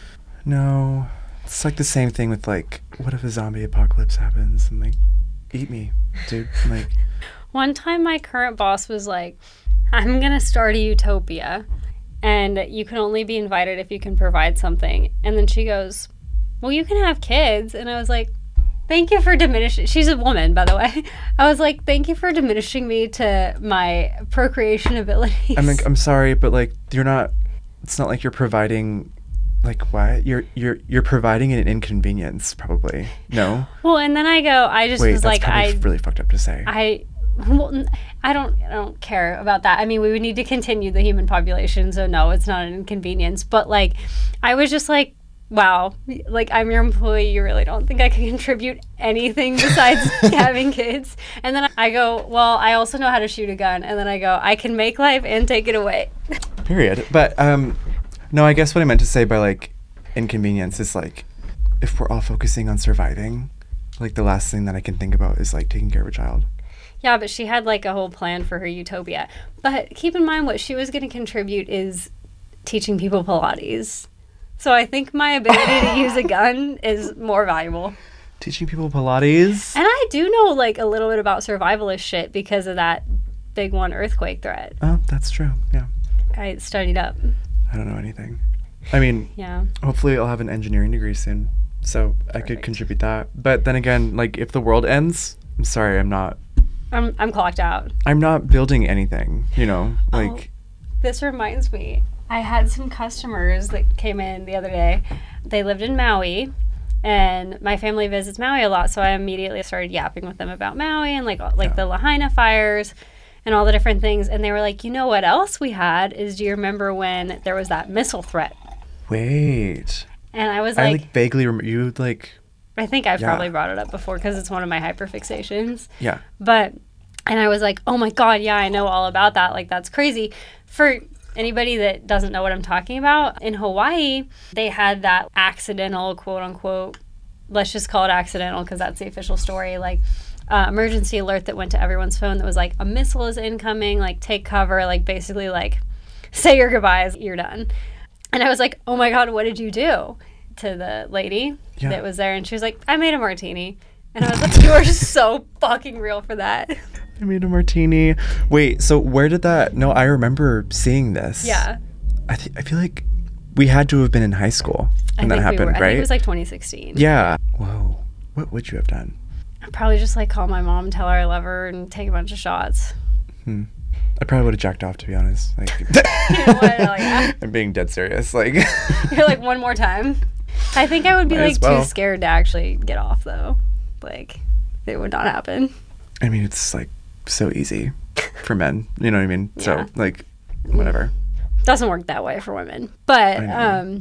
No. It's like the same thing with, like, what if a zombie apocalypse happens? And, like, eat me, dude. Like. One time my current boss was like, I'm going to start a utopia, and you can only be invited if you can provide something. And then she goes, well, you can have kids. And I was like, thank you for diminishing. She's a woman, by the way. I was like, thank you for diminishing me to my procreation abilities. I'm like, I'm sorry, but, like, you're not, it's not like you're providing, like, what? You're, you're, you're providing an inconvenience, probably. No? Well, and then I go, I just Wait, was that's like, kind I, of really fucked up to say. I, well, n- I don't, I don't care about that. I mean, we would need to continue the human population, so no, it's not an inconvenience. But, like, I was just like, wow, like, I'm your employee. You really don't think I can contribute anything besides having kids? And then I go, well, I also know how to shoot a gun. And then I go, I can make life and take it away. Period. But, um, no, I guess what I meant to say by, like, inconvenience is, like, if we're all focusing on surviving, like, the last thing that I can think about is, like, taking care of a child. Yeah, but she had, like, a whole plan for her utopia. But keep in mind, what she was going to contribute is teaching people Pilates. So I think my ability to use a gun is more valuable. Teaching people Pilates? And I do know, like, a little bit about survivalist shit because of that big one earthquake threat. Oh, that's true. Yeah. I studied up. I don't know anything. I mean, Yeah. hopefully I'll have an engineering degree soon, so I could Perfect. contribute that. But then again, like, if the world ends, I'm sorry, I'm not, I'm I'm clocked out. I'm not building anything, you know? Like, Oh, this reminds me. I had some customers that came in the other day. They lived in Maui, and my family visits Maui a lot, so I immediately started yapping with them about Maui and, like, like Yeah. the Lahaina fires and all the different things. And they were like, you know what else we had is, do you remember when there was that missile threat? wait. And I was I, like, like, vaguely remember, you, like, I think I've Yeah. probably brought it up before because it's one of my hyperfixations. yeah. But, and I was like, oh my God, yeah, I know all about that. Like, that's crazy. For anybody that doesn't know what I'm talking about, in Hawaii, they had that accidental, quote unquote, let's just call it accidental because that's the official story, like, uh, emergency alert that went to everyone's phone that was like, a missile is incoming, like, take cover, like, basically, like, say your goodbyes, you're done. And I was like, oh my God, what did you do? To the lady Yeah. that was there, and she was like, I made a martini. And I was like, you are so fucking real for that. I made a martini. Wait, so where did that, no, I remember seeing this. Yeah. I, th- I feel like we had to have been in high school I when that think happened, we were. right? I think it was like twenty sixteen. Yeah. Whoa. What would you have done? I'd probably just like call my mom and tell her I love her and take a bunch of shots. Hmm. I probably would have jacked off, to be honest. Like, You know what? Like, ah. I'm being dead serious. Like, You're like, one more time. I think I would be Might like as well. too scared to actually get off though. Like, it would not happen. I mean, it's like so easy for men. You know what I mean? Yeah. So, like, whatever. Doesn't work that way for women. But I know. um,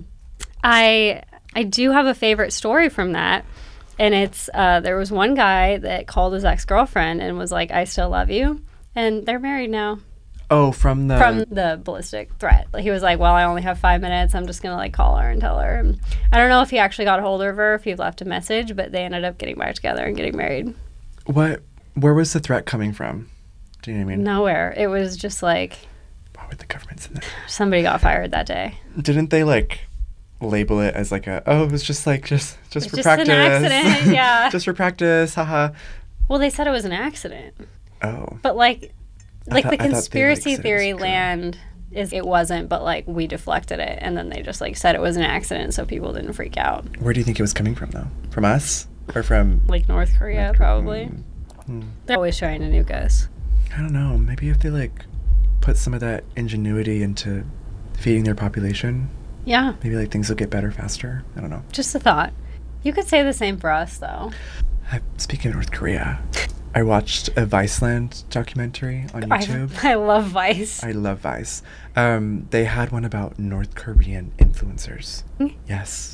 I I do have a favorite story from that. And it's, uh, there was one guy that called his ex-girlfriend and was like, I still love you. And they're married now. Oh, from the. From the ballistic threat. Like, he was like, well, I only have five minutes. I'm just going to, like, call her and tell her. And I don't know if he actually got a hold of her, if he left a message, but they ended up getting back together and getting married. What? Where was the threat coming from? Do you know what I mean? Nowhere. It was just like Why would the government send that? somebody got fired that day. Didn't they, like, label it as like a, oh, it was just like, just, just It's for just an practice. accident, yeah. Just for practice, haha. Well, they said it was an accident. Oh. But, like, I like thought- the I thought they, like, conspiracy said it was theory true. land is it wasn't, but, like, we deflected it. And then they just, like, said it was an accident so people didn't freak out. Where do you think it was coming from, though? From us? Or from. Like North Korea, probably. Hmm. They're always trying to nuke us. I don't know. Maybe if they, like, put some of that ingenuity into feeding their population, Yeah. maybe, like, things will get better faster. I don't know. Just a thought. You could say the same for us, though. I, speaking of North Korea, I watched a Viceland documentary on YouTube. I, I love Vice. I love Vice. Um, they had one about North Korean influencers. Hmm? Yes.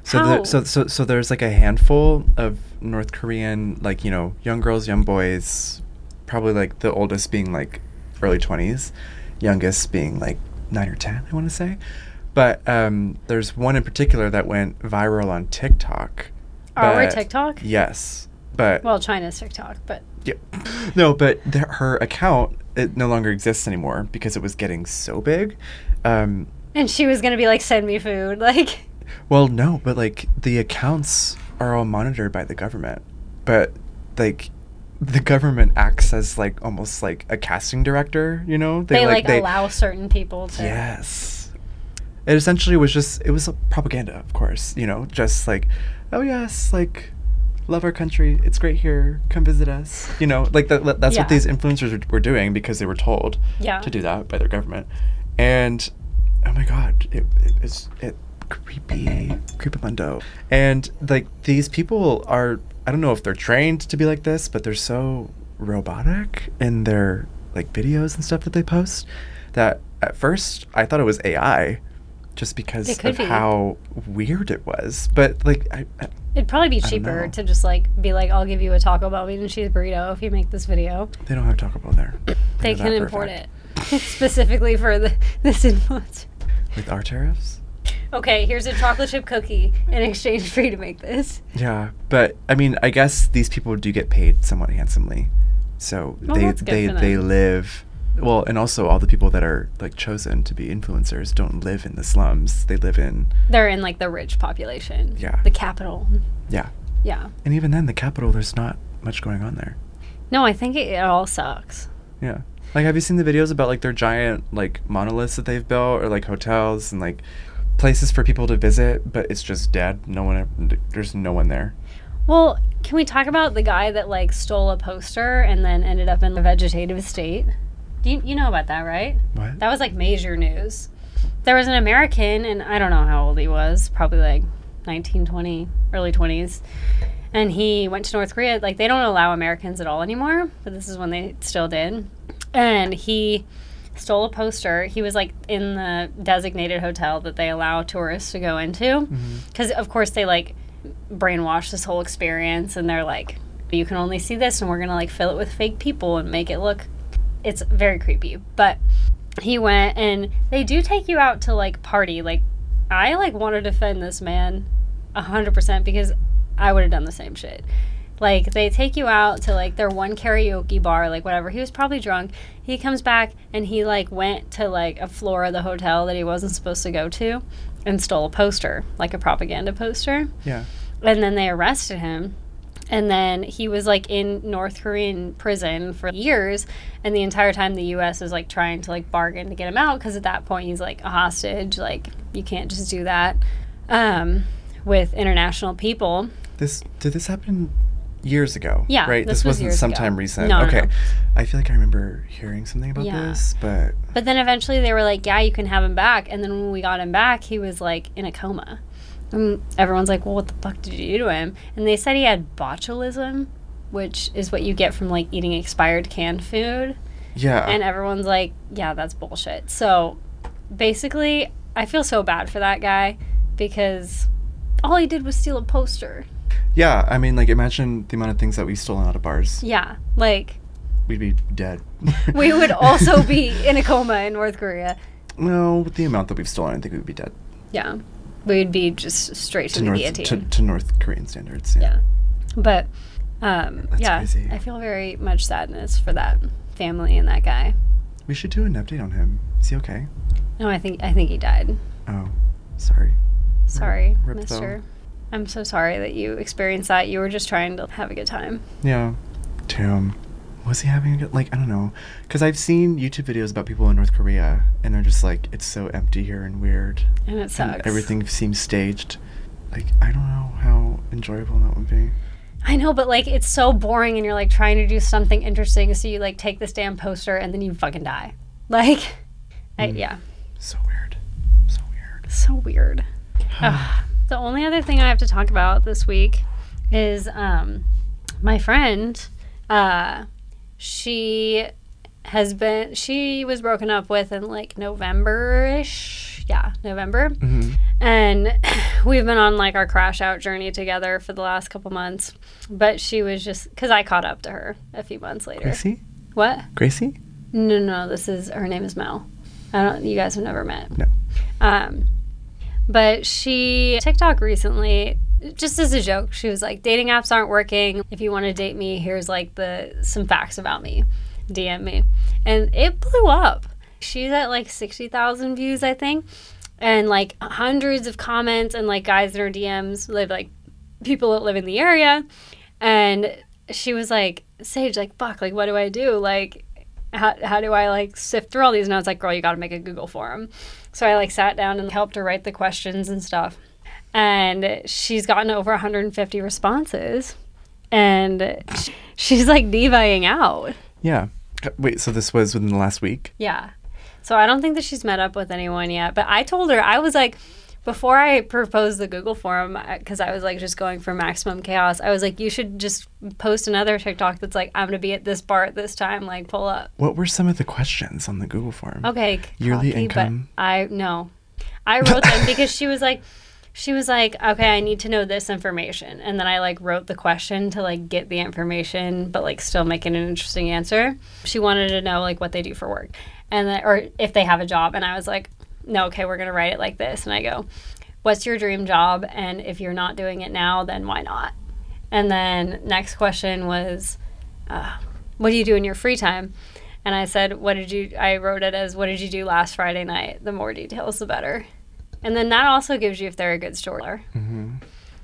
So, How? the, so so so there's like a handful of North Korean, like, you know, young girls, young boys, probably like the oldest being like early twenties, youngest being like nine or ten, I want to say. But um, there's one in particular that went viral on TikTok. Are we but- TikTok? Yes, but Well, China's TikTok, but yeah. No, but the, her account, it no longer exists anymore because it was getting so big. Um, and she was gonna be like, send me food, like. well, no, but like the accounts are all monitored by the government, but like the government acts as like almost like a casting director, you know? They, like, allow certain people to. Yes. It essentially was just, it was a propaganda, of course, you know, just like, oh yes, like, love our country, it's great here, come visit us, you know, like that, that's Yeah. what these influencers were, were doing because they were told Yeah. to do that by their government. And oh my god, it, it it's it creepy, creepamundo. And like these people are, I don't know if they're trained to be like this, but they're so robotic in their like videos and stuff that they post that at first I thought it was A I just because It could of be. how weird it was. But like I, I It'd probably be don't cheaper know. to just like be like, I'll give you a Taco Bell meat and cheese burrito if you make this video. they don't have Taco Bell there. I They know can that for a import fact. it specifically for the, this influencer. With our tariffs. Okay, here's a chocolate chip cookie in exchange for you to make this. Yeah, but I mean, I guess these people do get paid somewhat handsomely, so Well, they that's good they for they them. live well, and also all the people that are like chosen to be influencers don't live in the slums. They live in They're in like the rich population. Yeah. The capital. yeah, Yeah. and even then, the capital there's not much going on there. No, I think it, it all sucks. Yeah, like have you seen the videos about like their giant like monoliths that they've built, or like hotels and like places for people to visit, but it's just dead. No one, ever, there's no one there. Well, can we talk about the guy that like stole a poster and then ended up in a vegetative state? Do you, you know about that, right? What? That was like major news. There was an American, and I don't know how old he was, probably like nineteen, twenty, early twenties. And he went to North Korea. Like, they don't allow Americans at all anymore, but this is when they still did. And he stole a poster. He was like in the designated hotel that they allow tourists to go into. Because, of course, they like brainwash this whole experience, and they're like, you can only see this, and we're going to like fill it with fake people and make it look. It's very creepy. But he went, and they do take you out to like party. Like, I like want to defend this man a hundred percent because I would have done the same shit. Like, they take you out to like their one karaoke bar, like whatever. He was probably drunk. He comes back and he like went to like a floor of the hotel that he wasn't supposed to go to and stole a poster, like a propaganda poster. Yeah. And then they arrested him. And then he was like in North Korean prison for years. And the entire time the U S is like trying to like bargain to get him out, because at that point he's like a hostage. Like, you can't just do that um, with international people. This did this happen years ago? Yeah, Right. this This, was wasn't years sometime ago. recent. No, no, okay. no. I feel like I remember hearing something about Yeah. this, but But then eventually they were like, yeah, you can have him back. And then when we got him back, he was like in a coma. And everyone's like, well, what the fuck did you do to him? And they said he had botulism, which is what you get from like eating expired canned food. yeah. And everyone's like, yeah, that's bullshit. So basically, I feel so bad for that guy because all he did was steal a poster. yeah. I mean, like, imagine the amount of things that we've stolen out of bars. Yeah, like, We'd be dead. we would also be in a coma in North Korea. No, with the amount that we've stolen, I think we'd be dead. Yeah, we'd be just straight to, To the North guillotine. to, to North Korean standards. Yeah. Yeah. But, um, That's yeah, crazy. I feel very much sadness for that family and that guy. We should do an update on him. Is he okay? No, I think I think he died. Oh, sorry. Sorry, Rip, mister. though. I'm so sorry that you experienced that. You were just trying to have a good time. Yeah. Damn. Was he having a good, like, I don't know. Because I've seen YouTube videos about people in North Korea, and they're just like, it's so empty here and weird. And it sucks. And everything seems staged. Like, I don't know how enjoyable that would be. I know, but like it's so boring, and you're like trying to do something interesting, so you like take this damn poster and then you fucking die. Like, I, Mm. yeah, So weird. So weird. so weird. Ugh. The only other thing I have to talk about this week is um, my friend. Uh, she has been. She was broken up with in like November-ish. Yeah, November. hmm And we've been on like our crash out journey together for the last couple months. But she was just, because I caught up to her a few months later. Gracie? What? Gracie? No, no, this is, her name is Mel. I don't, you guys have never met. No. Um, but she, TikTok recently, just as a joke, she was like, dating apps aren't working. If you want to date me, here's like the, some facts about me. D M me. And it blew up. She's at like sixty thousand views, I think. And like hundreds of comments and like guys in her D Ms live like people that live in the area. And she was like, Sage, like, fuck, like, what do I do? Like, how, how do I like sift through all these? And I was like, girl, you got to make a Google form. So I like sat down and helped her write the questions and stuff. And she's gotten over one hundred fifty responses. And she's like divaing out. Yeah. Wait, so this was within the last week? Yeah. So I don't think that she's met up with anyone yet. But I told her, I was like, before I proposed the Google form, because I was like just going for maximum chaos, I was like, you should just post another TikTok that's like, I'm going to be at this bar at this time, like pull up. What were some of the questions on the Google form? Okay. Yearly cocky, income? But I, no. I wrote them because she was like, she was like, okay, I need to know this information. And then I like wrote the question to like get the information, but like still making an interesting answer. She wanted to know like what they do for work and then, or if they have a job. And I was like, no, okay, we're going to write it like this. And I go, what's your dream job? And if you're not doing it now, then why not? And then next question was, uh, what do you do in your free time? And I said, what did you, I wrote it as, what did you do last Friday night? The more details, the better. And then that also gives you if they're a good storyteller. Mm-hmm.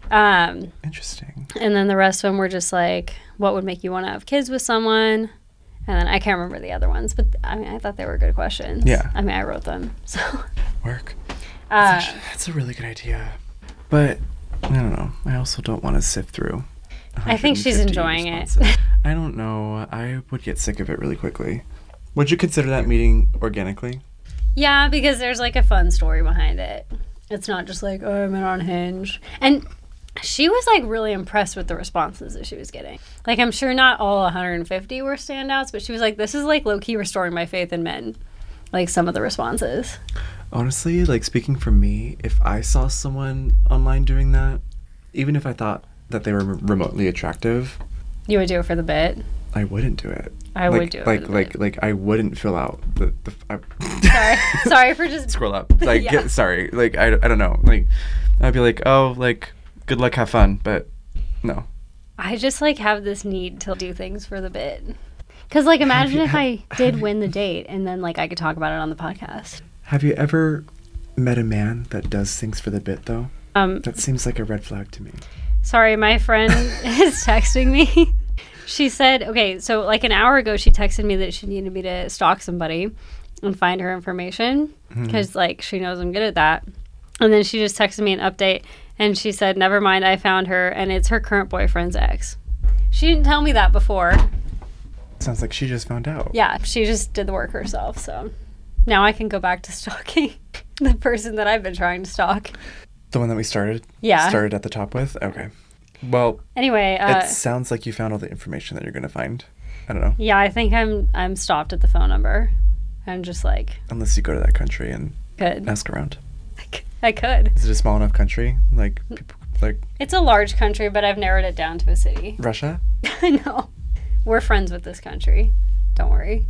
Um, Interesting. and then the rest of them were just like, what would make you want to have kids with someone? And then I can't remember the other ones, but I mean, I thought they were good questions. Yeah. I mean, I wrote them. So. Work. Uh, That's, actually, that's a really good idea. But I don't know. I also don't want to sift through. I think she's one hundred fifty enjoying it. responses. I don't know. I would get sick of it really quickly. Would you consider that meeting organically? Yeah, because there's like a fun story behind it. It's not just like, oh, I met on Hinge. And she was like really impressed with the responses that she was getting. Like, I'm sure not all one hundred fifty were standouts, but she was like, this is like low key restoring my faith in men. Like some of the responses. Honestly, like speaking for me, if I saw someone online doing that, even if I thought that they were remotely attractive, You would do it for the bit. I wouldn't do it. I like, would do it Like, for the like, bit. like, I wouldn't fill out the. the I, Sorry. Sorry for just... Scroll up. Like, Yeah. get, sorry. Like, I, I don't know. Like, I'd be like, oh, like, good luck, have fun. But no. I just like have this need to do things for the bit. Because like imagine you- if have- I did win the date and then like I could talk about it on the podcast. Have you ever met a man that does things for the bit, though? Um, That seems like a red flag to me. sorry, my friend is texting me. She said, okay, so like an hour ago she texted me that she needed me to stalk somebody and find her information because like she knows I'm good at that. And then she just texted me an update and she said, never mind, I found her and it's her current boyfriend's ex. She didn't tell me that before. Sounds like she just found out. Yeah, she just did the work herself. So now I can go back to stalking the person that I've been trying to stalk. The one that we started? Yeah. Started at the top with? Okay. Well, Anyway, uh, it sounds like you found all the information that you're going to find. I don't know. yeah, I think I'm I'm stopped at the phone number. I'm just like, Unless you go to that country and good. ask around. I could. Is it a small enough country? Like, people, like It's a large country, but I've narrowed it down to a city. Russia? I know. We're friends with this country. Don't worry.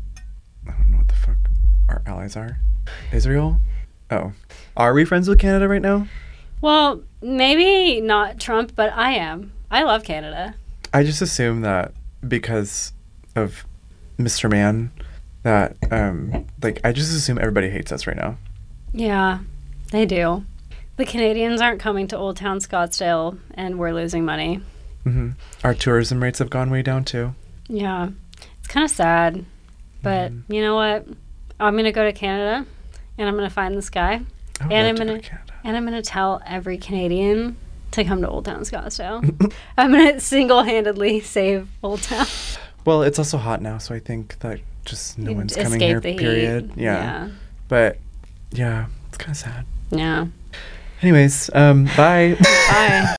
I don't know what the fuck our allies are. Israel? Oh. Are we friends with Canada right now? Well, maybe not Trump, but I am. I love Canada. I just assume that because of Mister Man, that, um, like, I just assume everybody hates us right now. Yeah, they do. The Canadians aren't coming to Old Town Scottsdale, and we're losing money. hmm Our tourism rates have gone way down, too. Yeah, it's kind of sad. But you know what? I'm going to go to Canada, and I'm going to find this guy. I would And love I'm to go gonna to Canada. and I'm gonna tell every Canadian to come to Old Town Scottsdale. I'm gonna single-handedly save Old Town. Well, it's also hot now, so I think that just no You'd one's coming escape here, the heat. period. Yeah. But, yeah, it's kind of sad. Yeah. Anyways, um, bye. Bye.